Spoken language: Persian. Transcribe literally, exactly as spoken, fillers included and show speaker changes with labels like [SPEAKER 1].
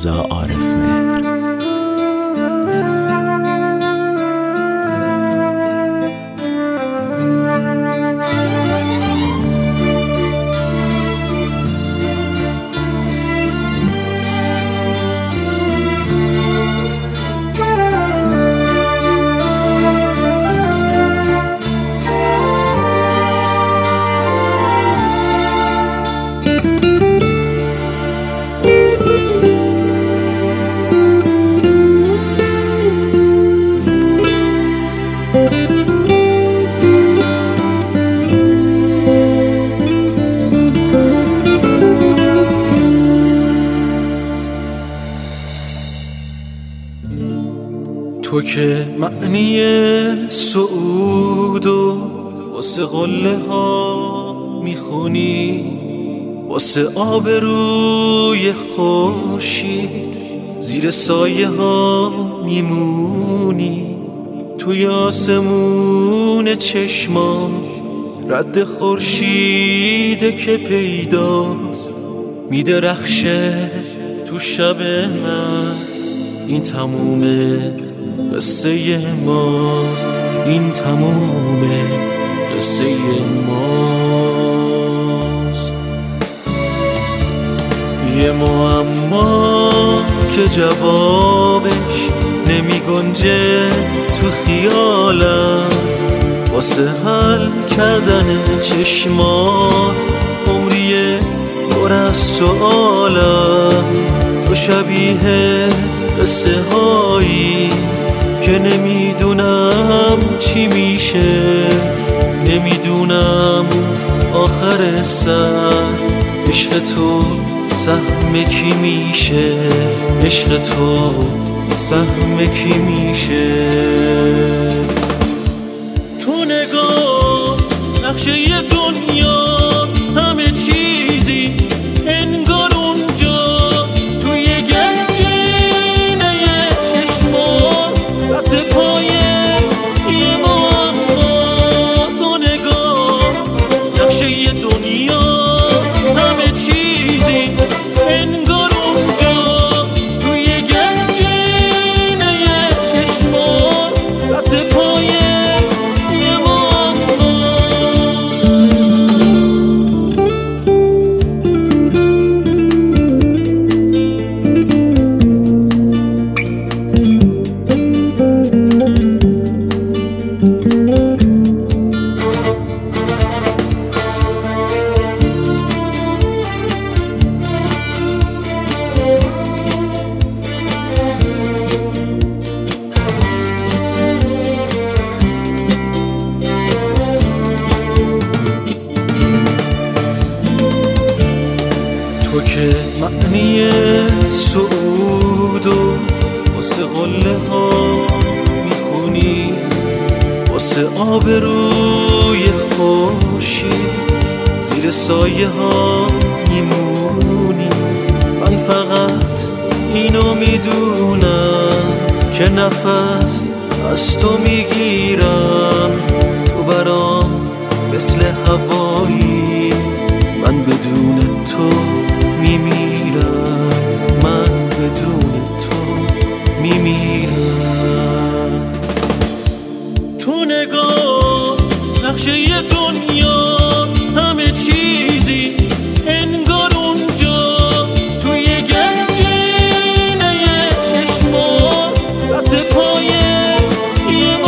[SPEAKER 1] رضا عارف مهر.
[SPEAKER 2] تو که معنی سعود و واسه قله ها میخونی، واسه آب روی خورشید زیر سایه ها میمونی. توی آسمون چشمات رد خورشیده که پیداست میدرخشه تو شب من. این تمومه قصه ماست، این تمومه قصه ماست. یه معما که جوابش نمی گنجه تو خیالم، واسه حل کردن چشمات عمریه پر از سؤالم. تو شبیه قصه هایی که نمیدونم چی میشه، نمیدونم آخر سر عشق تو سهم کی میشه، عشق تو سهم کی میشه. تو نگاه نقشه ی دنیا همه چیزی انگار اونجا توی گنجینه ی چشمات رد پایه یه معما. تو نگاه نقشه ی دنیا همه چیزی انگار اونجا توی گنجینه ی چشمات رد پایه یه معما. تو که معنی سعود و واسه قله ها میخونی، واسه آب روی خورشید زیر سایه ها میمونی. من فقط اینو میدونم که نفس از تو میگیرم. تو برام مثل هوایی، من بدون تو میمیرم، من بدون تو میمیرم. تو نگاه نقشه ی دنیا همه چیزی انگار اونجا توی گنجینه ی چشمات رد پایه یه